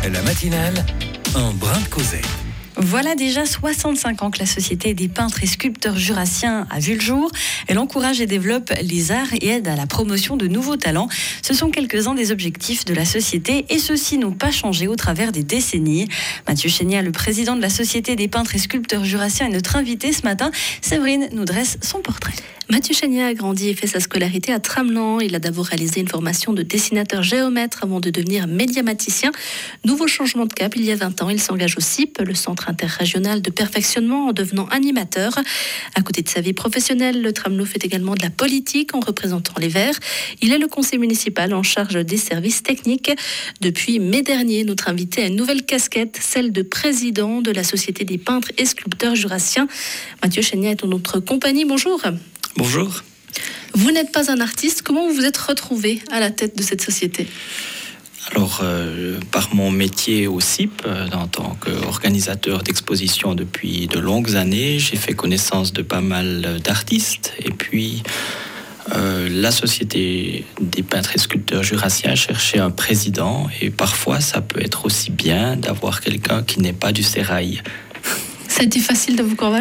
La matinale, un brin de causette. Voilà déjà 65 ans que la Société des peintres et sculpteurs jurassiens a vu le jour. Elle encourage et développe les arts et aide à la promotion de nouveaux talents. Ce sont quelques-uns des objectifs de la Société et ceux-ci n'ont pas changé au travers des décennies. Mathieu Chéniat, le président de la Société des peintres et sculpteurs jurassiens, est notre invité ce matin. Séverine nous dresse son portrait. Mathieu Chéniat a grandi et fait sa scolarité à Tramelan. Il a d'abord réalisé une formation de dessinateur géomètre avant de devenir médiamaticien. Nouveau changement de cap, il y a 20 ans, il s'engage au CIP, le Centre interrégional de perfectionnement, en devenant animateur. À côté de sa vie professionnelle, le Tramelot fait également de la politique en représentant les Verts. Il est le conseiller municipal en charge des services techniques. Depuis mai dernier, notre invité a une nouvelle casquette, celle de président de la Société des peintres et sculpteurs jurassiens. Mathieu Chéniat est en notre compagnie. Bonjour. Bonjour. Vous n'êtes pas un artiste. Comment vous vous êtes retrouvé à la tête de cette société ? Alors, par mon métier au CIP, en tant qu'organisateur d'expositions depuis de longues années, j'ai fait connaissance de pas mal d'artistes. Et puis, la Société des peintres et sculpteurs jurassiens cherchait un président. Et parfois, ça peut être aussi bien d'avoir quelqu'un qui n'est pas du sérail. Ça a été facile de vous convaincre ?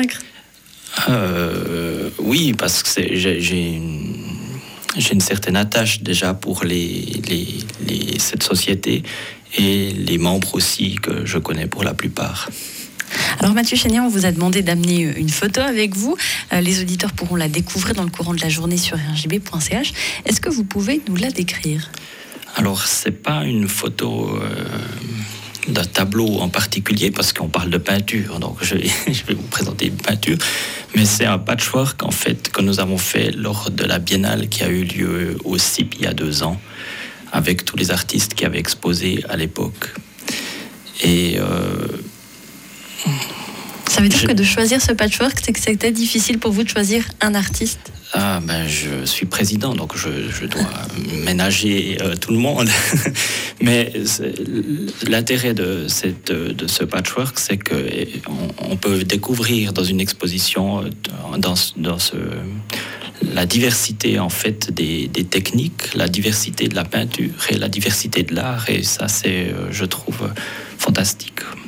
Oui, parce que j'ai une certaine attache déjà pour cette société et les membres aussi que je connais pour la plupart. Alors Mathieu Chéniat, on vous a demandé d'amener une photo avec vous. Les auditeurs pourront la découvrir dans le courant de la journée sur rjb.ch. Est-ce que vous pouvez nous la décrire ? Alors, c'est pas une photo d'un tableau en particulier, parce qu'on parle de peinture, donc je vais vous présenter une peinture, mais c'est un patchwork en fait que nous avons fait lors de la biennale qui a eu lieu au CIP il y a 2 ans, avec tous les artistes qui avaient exposé à l'époque. Et ça veut dire que de choisir ce patchwork, c'est que c'était difficile pour vous de choisir un artiste ? Je suis président, donc je dois ménager tout le monde. Mais l'intérêt de ce patchwork, c'est qu'on peut découvrir dans une exposition la diversité en fait des techniques, la diversité de la peinture et la diversité de l'art. Et ça, c'est, je trouve, fantastique.